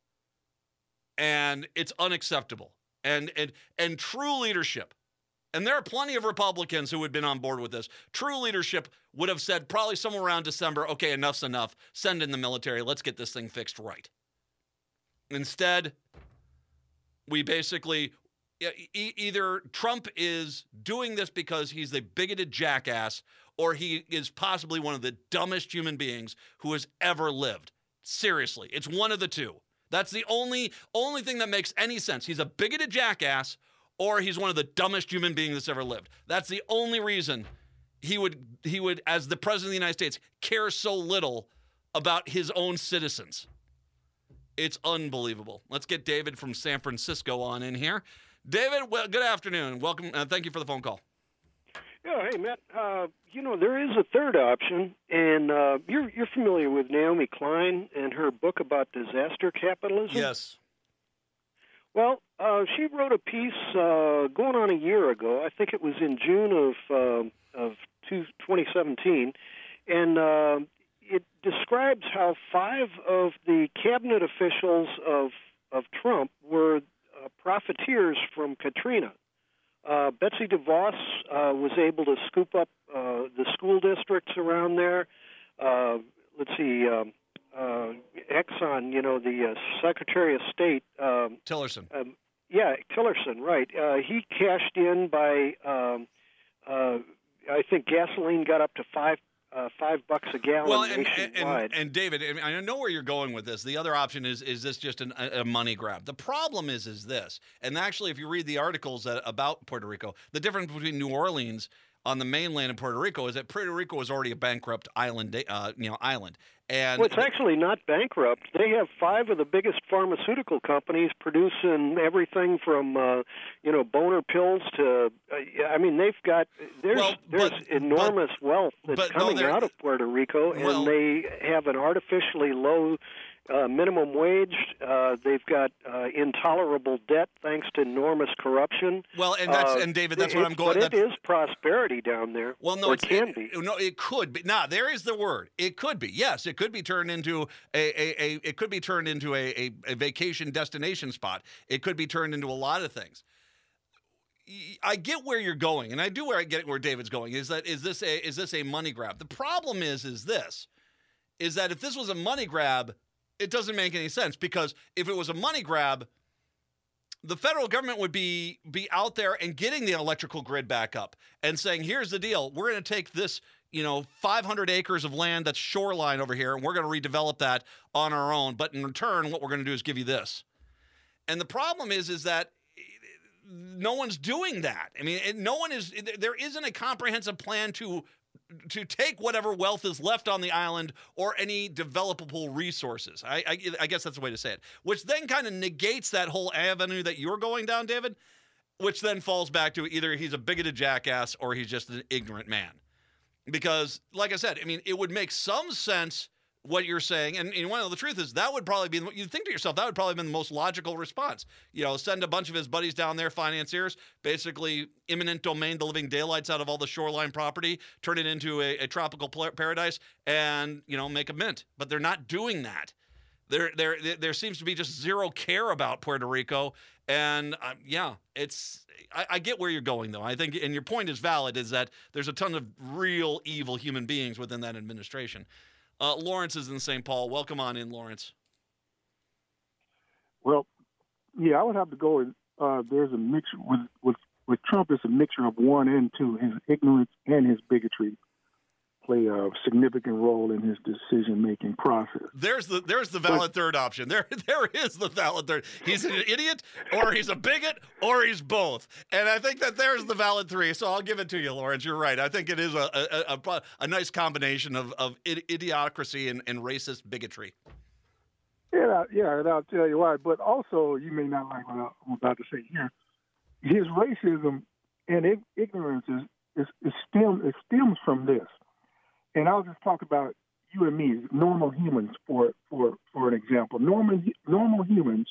[SPEAKER 1] And it's unacceptable. And, and, and true leadership, and there are plenty of Republicans who had been on board with this. True leadership would have said probably somewhere around December, okay, enough's enough. Send in the military. Let's get this thing fixed right. Instead, we basically, e- either Trump is doing this because he's a bigoted jackass, or he is possibly one of the dumbest human beings who has ever lived. Seriously, it's one of the two. That's the only, only thing that makes any sense. He's a bigoted jackass, or he's one of the dumbest human beings that's ever lived. That's the only reason he would, he would, as the president of the United States, care so little about his own citizens. It's unbelievable. Let's get David from San Francisco on in here. David, well, good afternoon. Welcome. Uh, thank you for the phone call.
[SPEAKER 13] Yeah, hey, Matt. Uh, you know, there is a third option, and uh, you're you're familiar with Naomi Klein and her book about disaster capitalism?
[SPEAKER 1] Yes.
[SPEAKER 13] Well, uh, she wrote a piece uh, going on a year ago. I think it was in June of uh, of twenty seventeen, and uh, it describes how five of the cabinet officials of of Trump were uh, profiteers from Katrina. uh, Betsy DeVos uh, was able to scoop up uh, the school districts around there. Uh, let's see, um, uh, Exxon, you know, the uh, Secretary of State. Um,
[SPEAKER 1] Tillerson.
[SPEAKER 13] Um, yeah, Tillerson, right. Uh, he cashed in by, um, uh, I think gasoline got up to five Uh, five bucks a gallon
[SPEAKER 1] well, and,
[SPEAKER 13] nationwide.
[SPEAKER 1] and, and David, I, mean, I know where you're going with this. The other option is is this just an, a, a money grab? The problem is is this, and actually, if you read the articles that, about Puerto Rico, the difference between New Orleans on the mainland and Puerto Rico is that Puerto Rico was already a bankrupt island, uh, you know, island. And
[SPEAKER 13] well, it's actually not bankrupt. They have five of the biggest pharmaceutical companies producing everything from, uh, you know, boner pills to. Uh, I mean, they've got there's
[SPEAKER 1] well,
[SPEAKER 13] there's
[SPEAKER 1] but,
[SPEAKER 13] enormous
[SPEAKER 1] but,
[SPEAKER 13] wealth that's
[SPEAKER 1] but,
[SPEAKER 13] coming
[SPEAKER 1] no,
[SPEAKER 13] out of Puerto Rico, and
[SPEAKER 1] well,
[SPEAKER 13] they have an artificially low uh, minimum wage. Uh, they've got uh, intolerable debt thanks to enormous corruption.
[SPEAKER 1] Well, and that's
[SPEAKER 13] uh,
[SPEAKER 1] and David, that's what I'm going.
[SPEAKER 13] But it
[SPEAKER 1] that's,
[SPEAKER 13] is prosperity down there.
[SPEAKER 1] Well, no,
[SPEAKER 13] or
[SPEAKER 1] it
[SPEAKER 13] can
[SPEAKER 1] it,
[SPEAKER 13] be.
[SPEAKER 1] No, it could be. Nah, there is the word. It could be. Yes, it could be turned into a a, a it could be turned into a, a, a vacation destination spot. It could be turned into a lot of things. I get where you're going, and I do where I get where David's going. Is that is this a is this a money grab? The problem is is this, is that if this was a money grab, it doesn't make any sense, because if it was a money grab, the federal government would be be out there and getting the electrical grid back up and saying, here's the deal. We're going to take this, you know, five hundred acres of land that's shoreline over here, and we're going to redevelop that on our own. But in return, what we're going to do is give you this. And the problem is, is that no one's doing that. I mean, no one is, there isn't a comprehensive plan to to take whatever wealth is left on the island or any developable resources. I, I, I guess that's the way to say it, which then kind of negates that whole avenue that you're going down, David, which then falls back to either he's a bigoted jackass or he's just an ignorant man. Because, like I said, I mean, it would make some sense what you're saying, and, and you want to know the truth is that would probably be, you think to yourself, that would probably have been the most logical response. You know, send a bunch of his buddies down there, financiers, basically eminent domain the living daylights out of all the shoreline property, turn it into a, a tropical paradise, and, you know, make a mint. But they're not doing that. There, there, there seems to be just zero care about Puerto Rico, and uh, yeah, it's. I, I get where you're going, though. I think, and your point is valid, is that there's a ton of real evil human beings within that administration. Uh, Lawrence is in Saint Paul. Welcome on in, Lawrence.
[SPEAKER 14] Well, yeah, I would have to go with, uh, there's a mixture, with, with, with Trump, it's a mixture of one and two. His ignorance and his bigotry play a significant role in his decision-making process.
[SPEAKER 1] There's the there's the valid but, third option. There there is the valid third. He's an idiot, or he's a bigot, or he's both. And I think that there's the valid three. So I'll give it to you, Lawrence. You're right. I think it is a a, a, a nice combination of, of idiocracy and, and racist bigotry.
[SPEAKER 14] Yeah, yeah, and I'll tell you why. But also, you may not like what I'm about to say here. His racism and ignorance is, is, is stem, it stems from this. And I'll just talk about you and me, normal humans, for for for an example. Normal normal humans,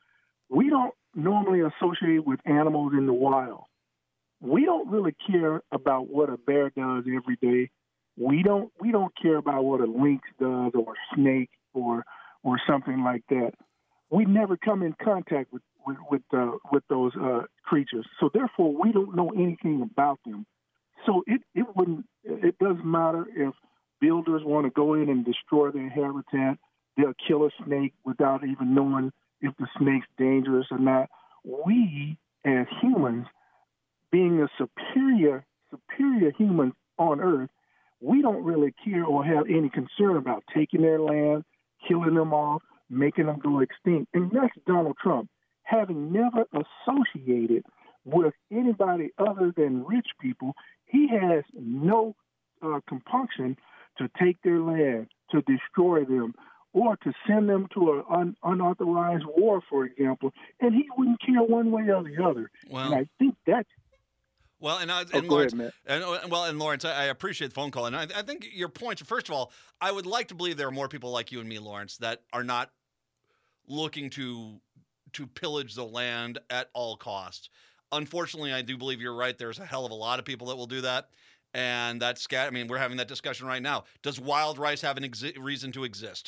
[SPEAKER 14] we don't normally associate with animals in the wild. We don't really care about what a bear does every day. We don't we don't care about what a lynx does or a snake or or something like that. We never come in contact with with with, uh, with those uh, creatures. So therefore, we don't know anything about them. So it, it wouldn't, it doesn't matter if builders want to go in and destroy their habitat. They'll kill a snake without even knowing if the snake's dangerous or not. We, as humans, being a superior, superior human on Earth, we don't really care or have any concern about taking their land, killing them off, making them go extinct. And that's Donald Trump, having never associated with anybody other than rich people. He has no uh, compunction to take their land, to destroy them, or to send them to an un- unauthorized war, for example, and he wouldn't care one way or the other.
[SPEAKER 1] Well,
[SPEAKER 14] and I think that's
[SPEAKER 1] well, and, I,
[SPEAKER 14] oh,
[SPEAKER 1] and Lawrence, ahead, and well, and Lawrence, I, I appreciate the phone call, and I, I think your points. First of all, I would like to believe there are more people like you and me, Lawrence, that are not looking to to pillage the land at all costs. Unfortunately, I do believe you're right. There's a hell of a lot of people that will do that. And that's, I mean, we're having that discussion right now. Does wild rice have an exi- reason to exist?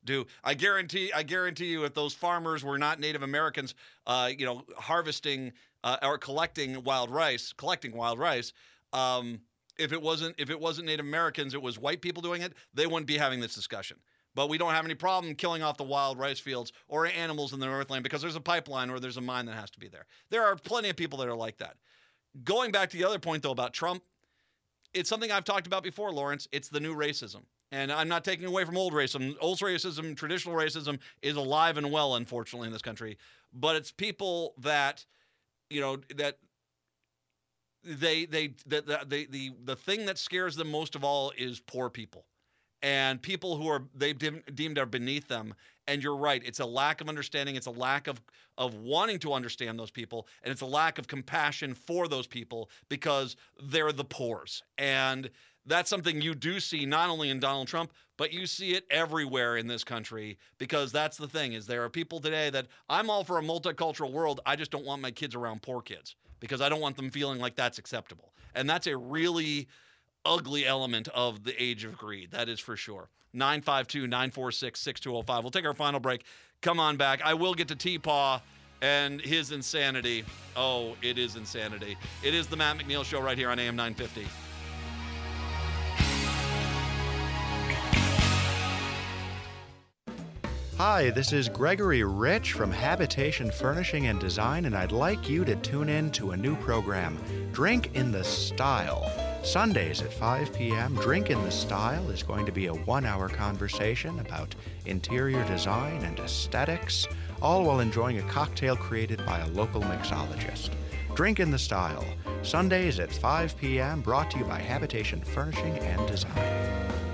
[SPEAKER 1] do. I guarantee I guarantee you if those farmers were not Native Americans, uh, you know, harvesting uh, or collecting wild rice, collecting wild rice, um, if it wasn't if it wasn't Native Americans, it was white people doing it, they wouldn't be having this discussion. But we don't have any problem killing off the wild rice fields or animals in the Northland because there's a pipeline or there's a mine that has to be there. There are plenty of people that are like that. Going back to the other point, though, about Trump, it's something I've talked about before, Lawrence. It's the new racism. And I'm not taking away from old racism. Old racism, traditional racism is alive and well, unfortunately, in this country. But it's people that, you know, that they, they, the, the, the, the, the thing that scares them most of all is poor people. And people who are they deemed are beneath them. And you're right. It's a lack of understanding. It's a lack of, of wanting to understand those people. And it's a lack of compassion for those people because they're the poors. And that's something you do see not only in Donald Trump, but you see it everywhere in this country because that's the thing is there are people today that I'm all for a multicultural world. I just don't want my kids around poor kids because I don't want them feeling like that's acceptable. And that's a really ugly element of the age of greed. That is for sure. nine five two, nine four six, six two zero five. We'll take our final break. Come on back. I will get to T-Paw and his insanity. Oh, it is insanity. It is the Matt McNeil Show right here on A M nine fifty.
[SPEAKER 15] Hi, this is Gregory Rich from Habitation Furnishing and Design, and I'd like you to tune in to a new program, Drink in the Style. Sundays at five p.m., Drink in the Style is going to be a one-hour conversation about interior design and aesthetics, all while enjoying a cocktail created by a local mixologist. Drink in the Style, Sundays at five p.m., brought to you by Habitation Furnishing and Design.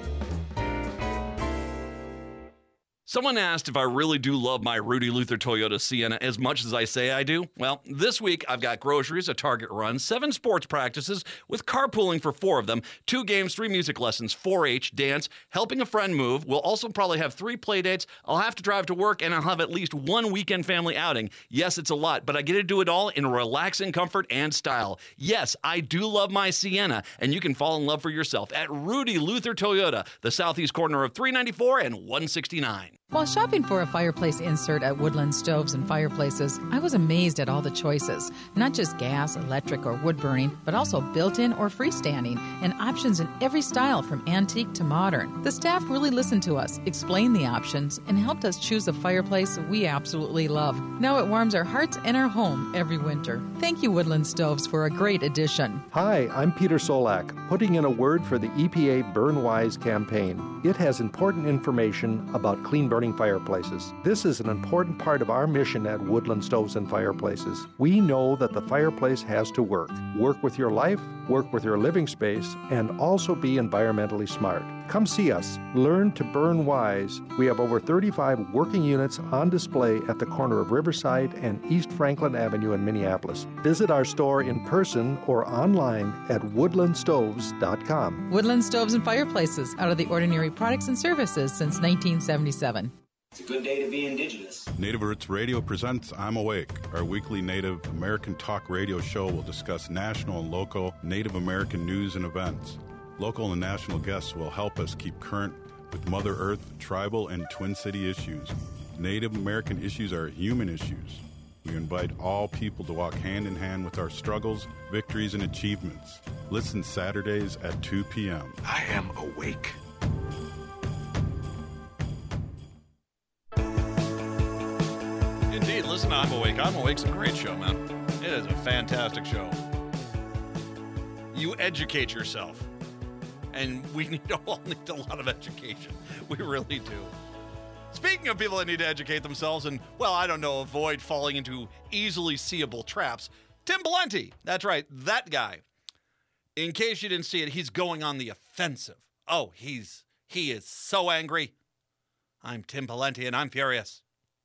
[SPEAKER 1] Someone asked if I really do love my Rudy Luther Toyota Sienna as much as I say I do. Well, this week I've got groceries, a Target run, seven sports practices with carpooling for four of them, two games, three music lessons, four H, dance, helping a friend move. We'll also probably have three play dates. I'll have to drive to work, and I'll have at least one weekend family outing. Yes, it's a lot, but I get to do it all in relaxing comfort and style. Yes, I do love my Sienna, and you can fall in love for yourself at Rudy Luther Toyota, the southeast corner of three ninety-four and one sixty-nine.
[SPEAKER 16] While shopping for a fireplace insert at Woodland Stoves and Fireplaces, I was amazed at all the choices. Not just gas, electric, or wood burning, but also built-in or freestanding, and options in every style from antique to modern. The staff really listened to us, explained the options, and helped us choose a fireplace we absolutely love. Now it warms our hearts and our home every winter. Thank you, Woodland Stoves, for a great addition.
[SPEAKER 17] Hi, I'm Peter Solak, putting in a word for the E P A Burn Wise campaign. It has important information about clean burning fireplaces. This is an important part of our mission at Woodland Stoves and Fireplaces. We know that the fireplace has to work. Work with your life, work with your living space, and also be environmentally smart. Come see us. Learn to burn wise. We have over thirty-five working units on display at the corner of Riverside and East Franklin Avenue in Minneapolis. Visit our store in person or online at woodland stoves dot com.
[SPEAKER 16] Woodland Stoves and Fireplaces, out of the ordinary products and services since nineteen seventy-seven.
[SPEAKER 18] It's a good day to be Indigenous.
[SPEAKER 19] Native Roots Radio presents I'm Awake. Our weekly Native American talk radio show will discuss national and local Native American news and events. Local and national guests will help us keep current with Mother Earth, tribal, and Twin City issues. Native American issues are human issues. We invite all people to walk hand in hand with our struggles, victories, and achievements. Listen Saturdays at two p.m.
[SPEAKER 18] I am awake.
[SPEAKER 1] Indeed, listen to I'm Awake. I'm Awake's a great show, man. It is a fantastic show. You educate yourself. And we need all need a lot of education. We really do. Speaking of people that need to educate themselves and, well, I don't know, avoid falling into easily seeable traps, Tim Pawlenty. That's right, that guy. In case you didn't see it, he's going on the offensive. Oh, he's he is so angry. I'm Tim Pawlenty, and I'm furious.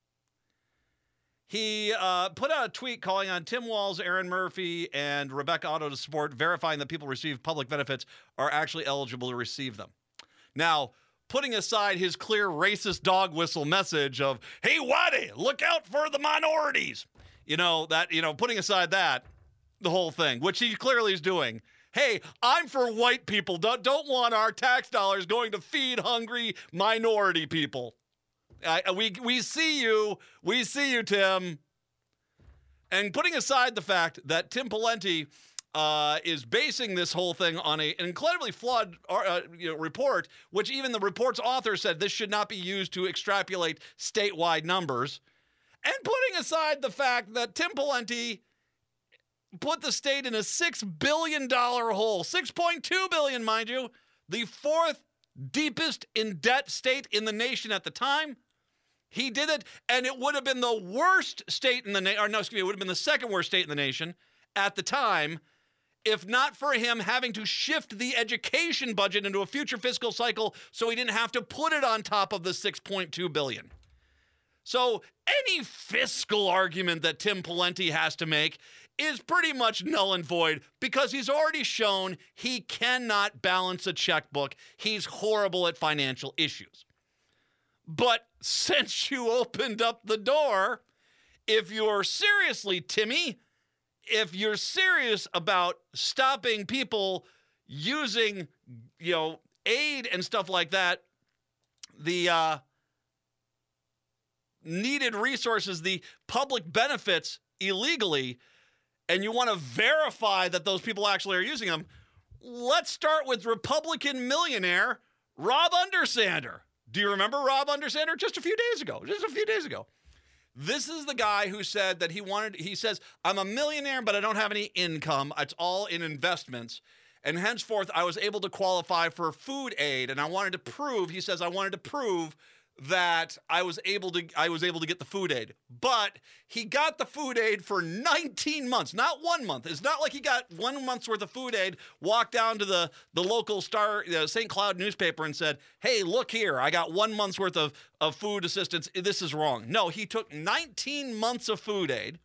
[SPEAKER 1] He uh, put out a tweet calling on Tim Walz, Aaron Murphy, and Rebecca Otto to support verifying that people who receive public benefits are actually eligible to receive them. Now, putting aside his clear racist dog whistle message of, hey, Waddy, look out for the minorities. You know, that, you know, putting aside that, the whole thing, which he clearly is doing. Hey, I'm for white people. Don't, don't want our tax dollars going to feed hungry minority people. I, we we see you. We see you, Tim. And putting aside the fact that Tim Pawlenty uh, is basing this whole thing on a, an incredibly flawed uh, you know, report, which even the report's author said this should not be used to extrapolate statewide numbers. And putting aside the fact that Tim Pawlenty put the state in a six billion dollars hole, six point two billion dollars, mind you, the fourth deepest in debt state in the nation at the time. He did it, and it would have been the worst state in the nation, or no, excuse me, it would have been the second worst state in the nation at the time, if not for him having to shift the education budget into a future fiscal cycle so he didn't have to put it on top of the six point two billion dollars. So any fiscal argument that Tim Pawlenty has to make is pretty much null and void because he's already shown he cannot balance a checkbook. He's horrible at financial issues. But since you opened up the door, if you're seriously, Timmy, if you're serious about stopping people using, you know, aid and stuff like that, the uh, needed resources, the public benefits illegally, and you want to verify that those people actually are using them, let's start with Republican millionaire Rob Undersander. Do you remember Rob Undersander? Just a few days ago. Just a few days ago. This is the guy who said that he wanted, he says, I'm a millionaire, but I don't have any income. It's all in investments. And henceforth, I was able to qualify for food aid. And I wanted to prove, he says, I wanted to prove that I was able to I was able to get the food aid. But he got the food aid for nineteen months, not one month. It's not like he got one month's worth of food aid, walked down to the, the local Star uh, Saint Cloud newspaper and said, hey, look here, I got one month's worth of, of food assistance. This is wrong. No, he took nineteen months of food aid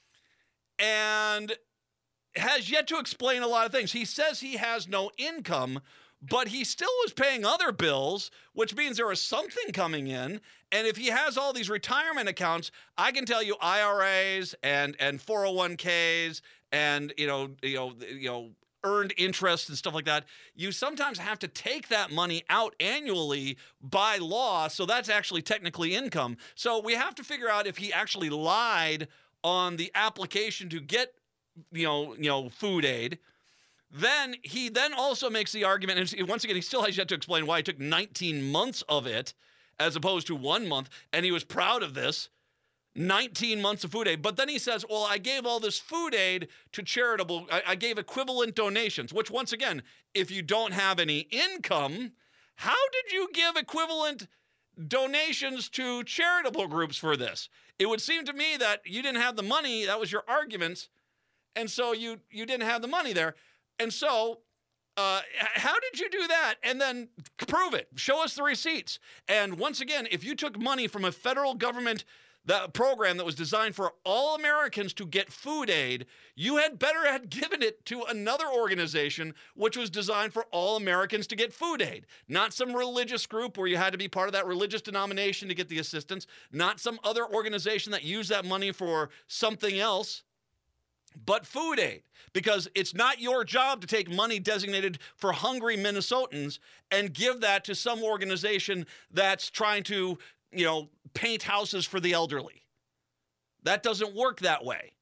[SPEAKER 1] and has yet to explain a lot of things. He says he has no income, but he still was paying other bills, which means there was something coming in. And if he has all these retirement accounts, I can tell you I R As and and four oh one k's and you know you know you know earned interest and stuff like that. You sometimes have to take that money out annually by law, so that's actually technically income. So we have to figure out if he actually lied on the application to get you know you know food aid. Then he then also makes the argument, and once again, he still has yet to explain why he took nineteen months of it as opposed to one month, and he was proud of this, nineteen months of food aid. But then he says, well, I gave all this food aid to charitable, I, I gave equivalent donations, which once again, if you don't have any income, how did you give equivalent donations to charitable groups for this? It would seem to me that you didn't have the money, that was your argument, and so you you didn't have the money there. And so, uh, how did you do that? And then prove it. Show us the receipts. And once again, if you took money from a federal government that program that was designed for all Americans to get food aid, you had better have given it to another organization which was designed for all Americans to get food aid. Not some religious group where you had to be part of that religious denomination to get the assistance. Not some other organization that used that money for something else. But food aid, because it's not your job to take money designated for hungry Minnesotans and give that to some organization that's trying to, you know, paint houses for the elderly. That doesn't work that way.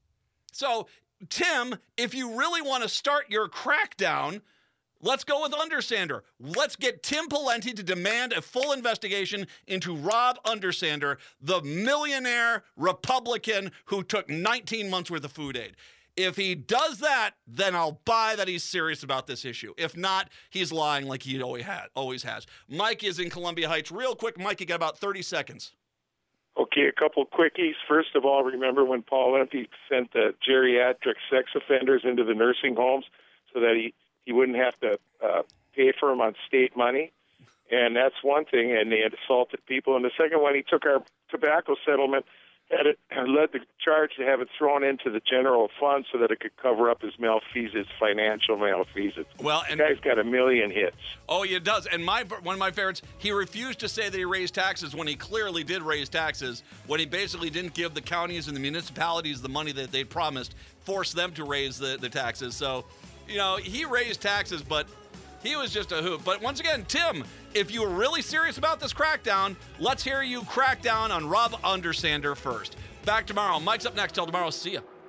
[SPEAKER 1] So, Tim, if you really want to start your crackdown, let's go with Undersander. Let's get Tim Pawlenty to demand a full investigation into Rob Undersander, the millionaire Republican who took nineteen months worth of food aid. If he does that, then I'll buy that he's serious about this issue. If not, he's lying like he always had, always has. Mike is in Columbia Heights. Real quick, Mike, you got about thirty seconds.
[SPEAKER 20] Okay, a couple quickies. First of all, remember when Pawlenty sent the geriatric sex offenders into the nursing homes so that he He wouldn't have to uh, pay for them on state money, and that's one thing, and they had assaulted people. And the second one, he took our tobacco settlement, had it and led the charge to have it thrown into the general fund so that it could cover up his malfeasance, financial malfeasance.
[SPEAKER 1] Well, and
[SPEAKER 20] the guy's got a million hits.
[SPEAKER 1] Oh, he does. And my one of my favorites, he refused to say that he raised taxes when he clearly did raise taxes, when he basically didn't give the counties and the municipalities the money that they promised, forced them to raise the, the taxes. So, you know, he raised taxes, but He was just a hoot. But once again, Tim, if you were really serious about this crackdown, let's hear you crack down on Rob Undersander first. Back tomorrow. Mike's up next. Till tomorrow. See ya.